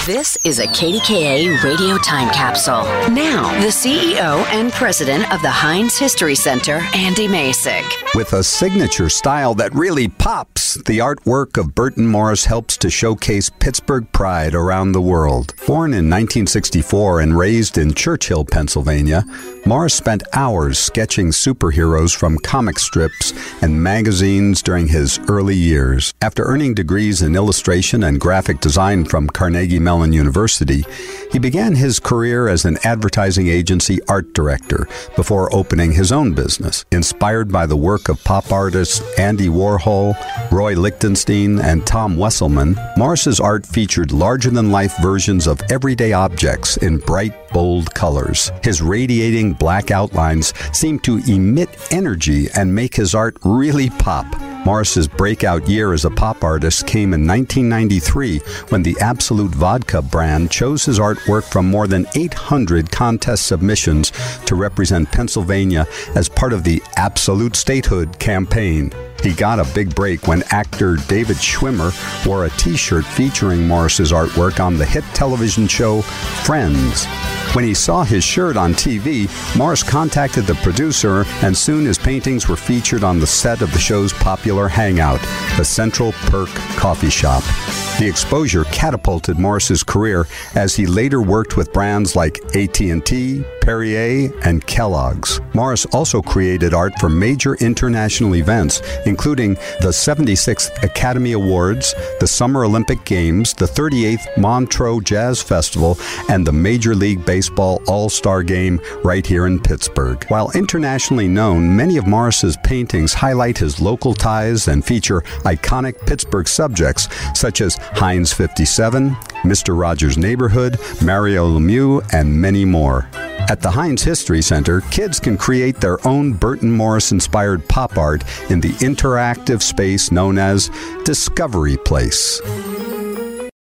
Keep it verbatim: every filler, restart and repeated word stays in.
This is a K D K A radio time capsule. Now, the C E O and president of the Heinz History Center, Andy Masek. With a signature style that really pops, the artwork of Burton Morris helps to showcase Pittsburgh pride around the world. Born in nineteen sixty-four and raised in Churchill, Pennsylvania, Morris spent hours sketching superheroes from comic strips and magazines during his early years. After earning degrees in illustration and graphic design from Carnegie Mellon University, he began his career as an advertising agency art director before opening his own business. Inspired by the work of pop artists Andy Warhol, Roy Lichtenstein, and Tom Wesselman, Morris's art featured larger-than-life versions of everyday objects in bright, bold colors. His radiating black outlines seemed to emit energy and make his art really pop. Morris's breakout year as a pop artist came in nineteen ninety-three when the Absolute Vodka brand chose his artwork from more than eight hundred contest submissions to represent Pennsylvania as part of the Absolute Statehood campaign. He got a big break when actor David Schwimmer wore a t-shirt featuring Morris's artwork on the hit television show Friends. When he saw his shirt on T V, Morris contacted the producer, and soon his paintings were featured on the set of the show's popular hangout, the Central Perk Coffee Shop. The exposure catapulted Morris's career as he later worked with brands like A T and T, Perrier, and Kellogg's. Morris also created art for major international events, including the seventy-sixth Academy Awards, the Summer Olympic Games, the thirty-eighth Montreux Jazz Festival, and the Major League Baseball All-Star Game right here in Pittsburgh. While internationally known, many of Morris's paintings highlight his local ties and feature iconic Pittsburgh subjects such as Heinz fifty-seven, Mister Rogers' Neighborhood, Mario Lemieux, and many more. At the Heinz History Center, kids can create their own Burton Morris-inspired pop art in the interactive space known as Discovery Place.